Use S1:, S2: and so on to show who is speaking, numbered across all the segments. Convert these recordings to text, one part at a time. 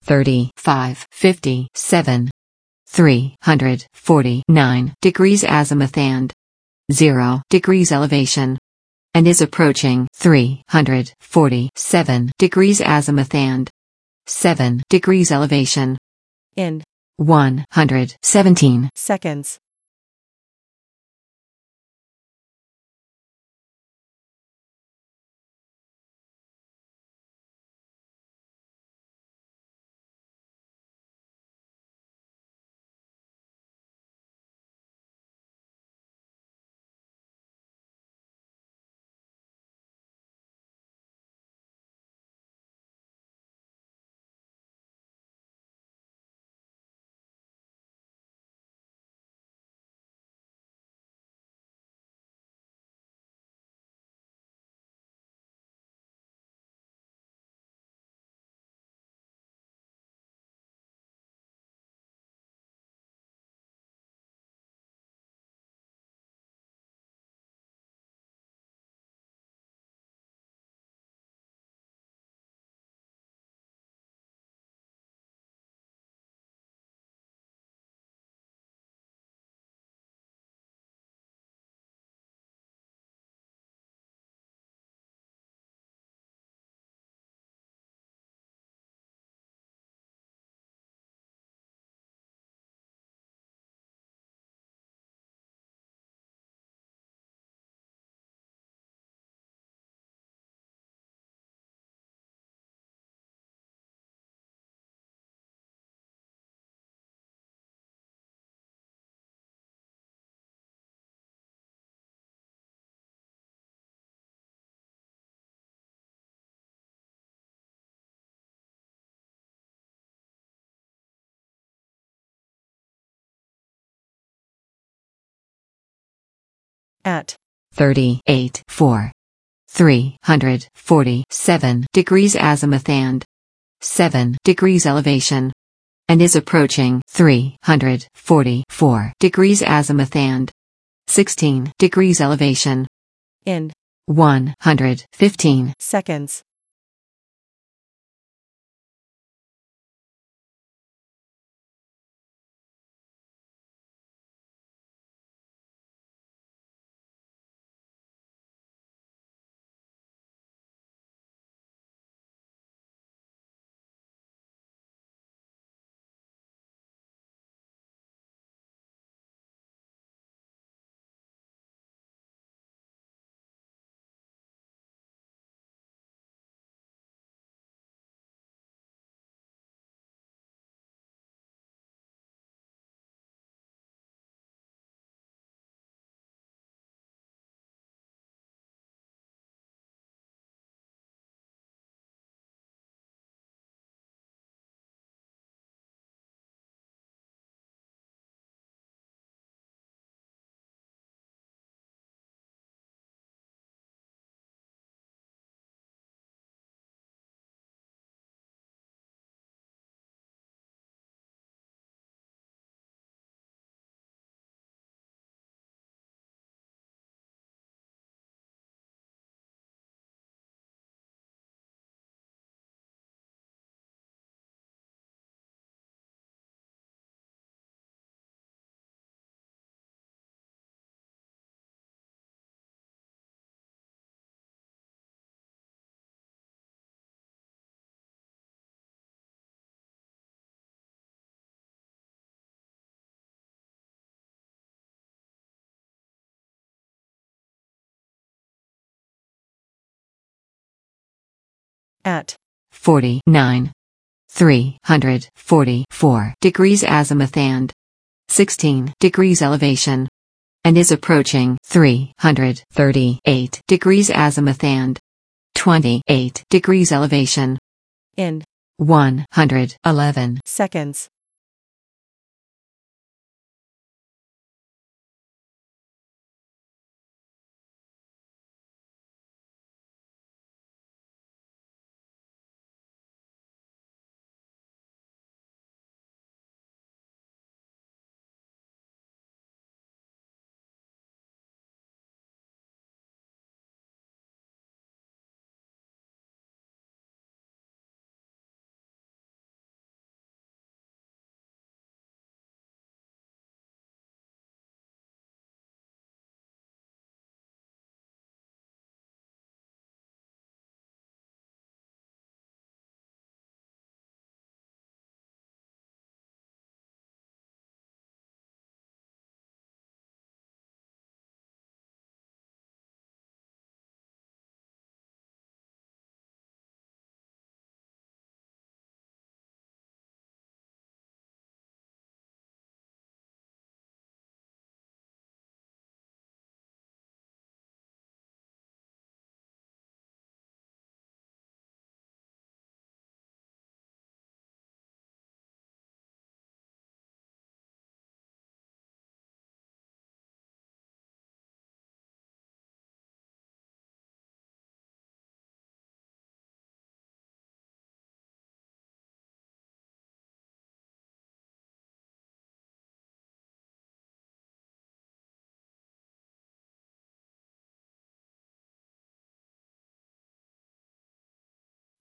S1: 35, 57, 349 degrees azimuth and 0 degrees elevation, and is approaching 347 degrees azimuth and 7 degrees elevation
S2: in
S1: 117
S2: seconds. At
S1: 38, 4, 347 degrees azimuth and 7 degrees elevation, and is approaching 344 degrees azimuth and 16 degrees elevation
S2: in
S1: 115
S2: seconds. At
S1: 49, 344 degrees azimuth and 16 degrees elevation, and is approaching 338 degrees azimuth and 28 degrees elevation
S2: in
S1: 111
S2: seconds.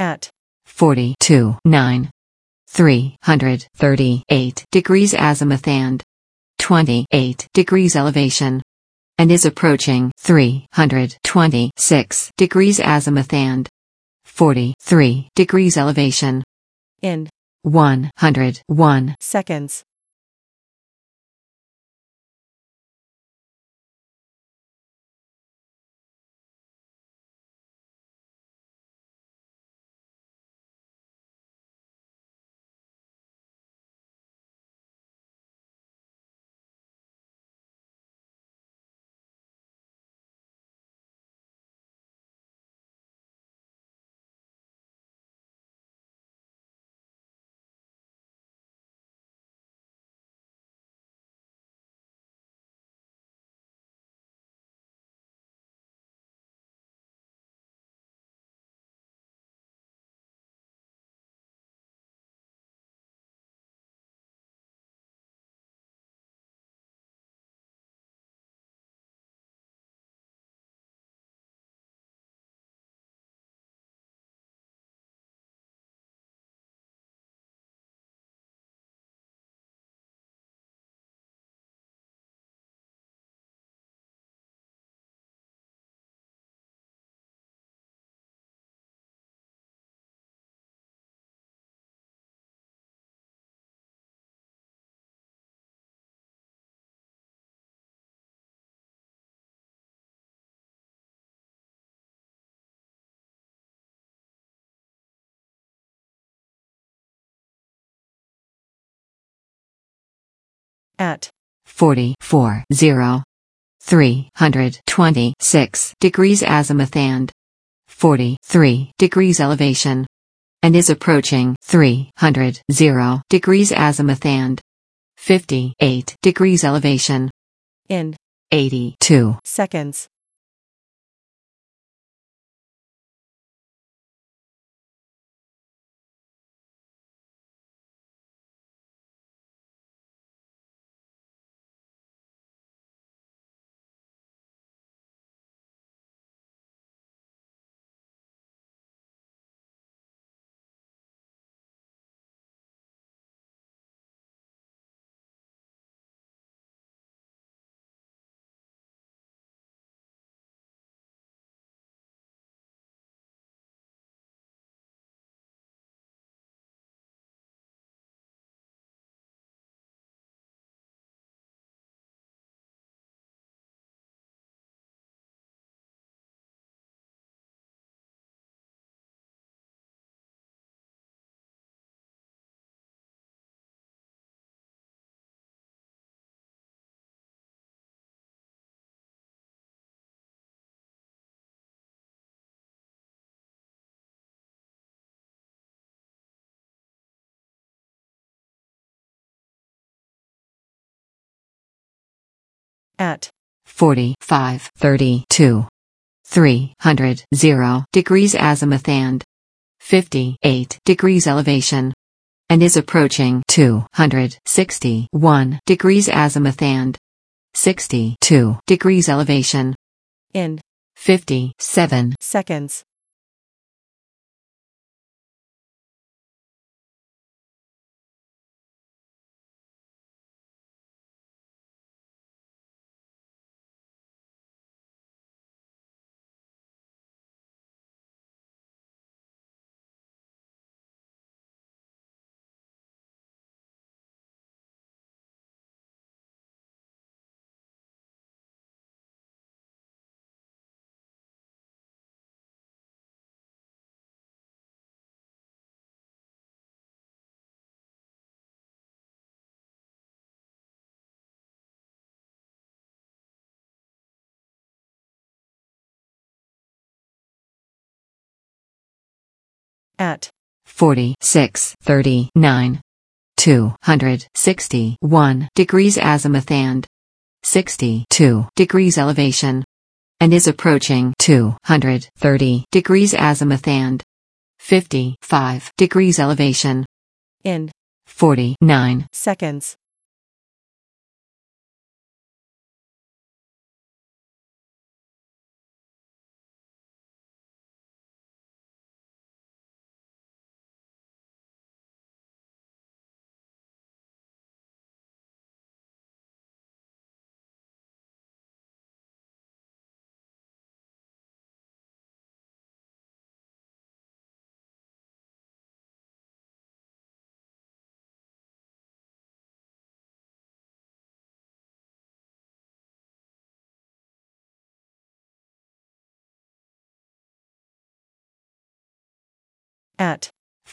S2: at
S1: 42.9. 338 degrees azimuth and 28 degrees elevation, and is approaching 326 degrees azimuth and 43 degrees elevation
S2: in
S1: 101
S2: seconds. At
S1: 44.0. 326 degrees azimuth and 43 degrees elevation, and is approaching 300 degrees azimuth and 58 degrees elevation
S2: in
S1: 82
S2: seconds. At
S1: 45.32. 300 degrees azimuth and 58 degrees elevation, and is approaching 261 degrees azimuth and 62 degrees elevation
S2: in
S1: 57
S2: seconds. At
S1: 46.39. 261 degrees azimuth and 62 degrees elevation, and is approaching 230 degrees azimuth and 55 degrees elevation
S2: in
S1: 49
S2: seconds. at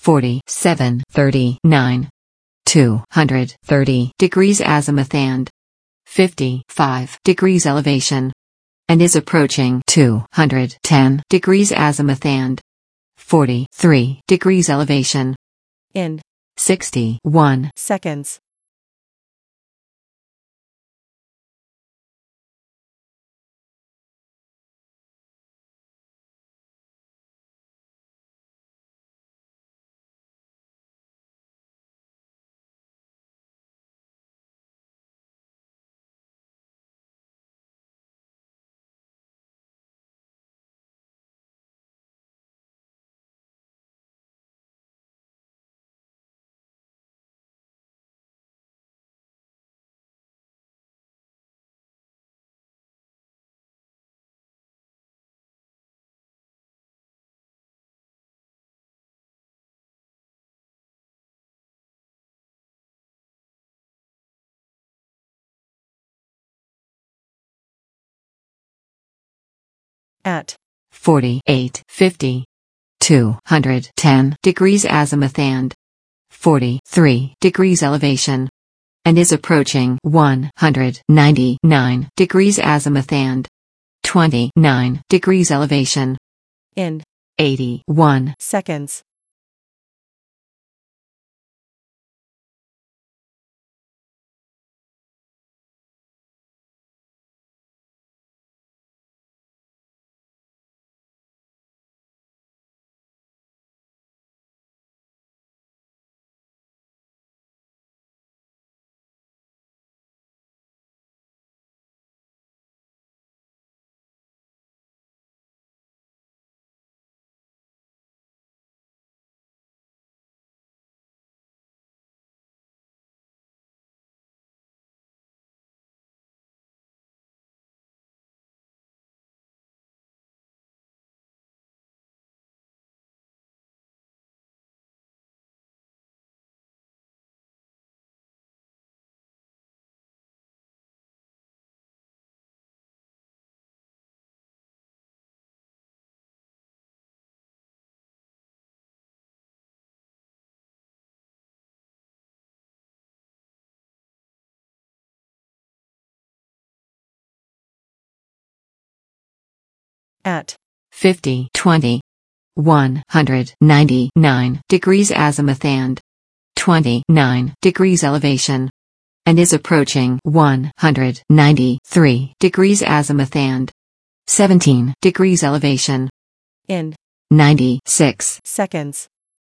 S1: 4739, 230 degrees azimuth and 55 degrees elevation, and is approaching 210 degrees azimuth and 43 degrees elevation
S2: in
S1: 61
S2: seconds. At
S1: 4850, 210 degrees azimuth and 43 degrees elevation, and is approaching 199 degrees azimuth and 29 degrees elevation
S2: in
S1: 81
S2: seconds. At
S1: 5020, 199 degrees azimuth and 29 degrees elevation, and is approaching 193 degrees azimuth and 17 degrees elevation
S2: in
S1: 96
S2: seconds.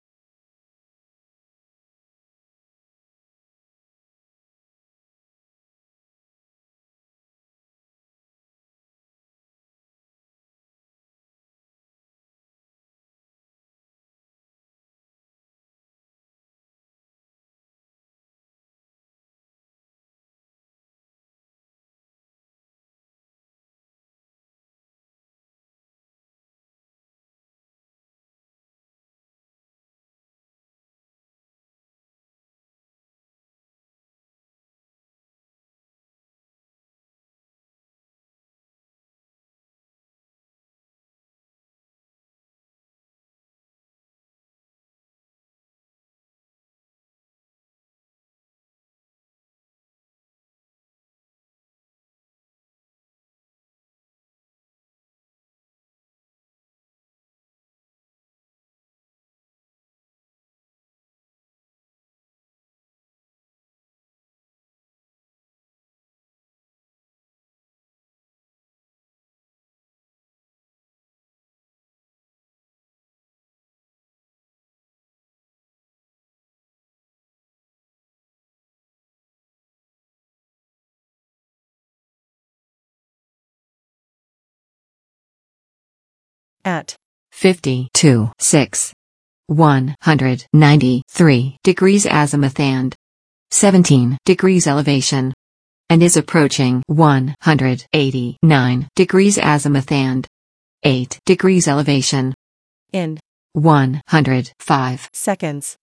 S2: At
S1: 52.6, 193 degrees azimuth and 17 degrees elevation, and is approaching 189 degrees azimuth and 8 degrees elevation
S2: in
S1: 105
S2: seconds.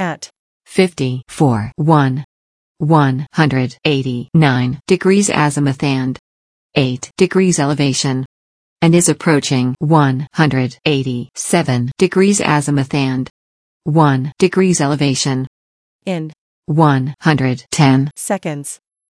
S2: at
S1: 54 189 degrees azimuth and 8 degrees elevation, and is approaching 187 degrees azimuth and 1 degrees elevation
S2: in
S1: 110
S2: seconds.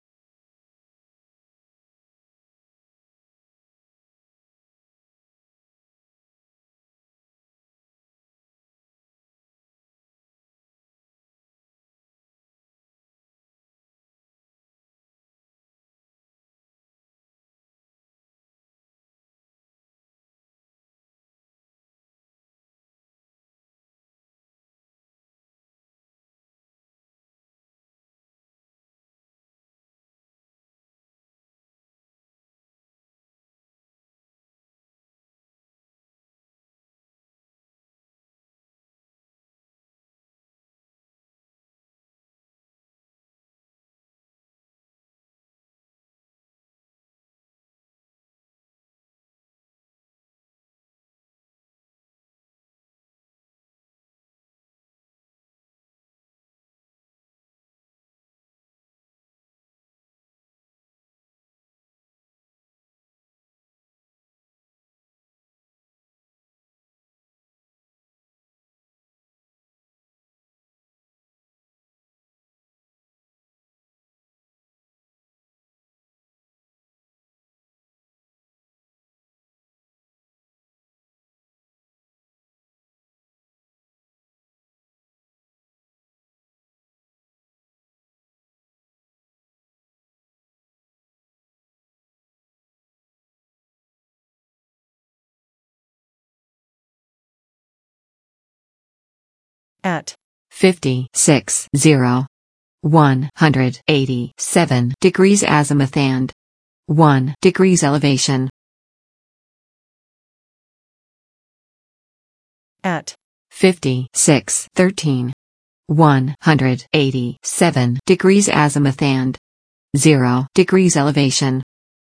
S2: At
S1: 56 187 degrees azimuth and 1 degrees elevation,
S2: at
S1: 56 187 degrees azimuth and 0 degrees elevation.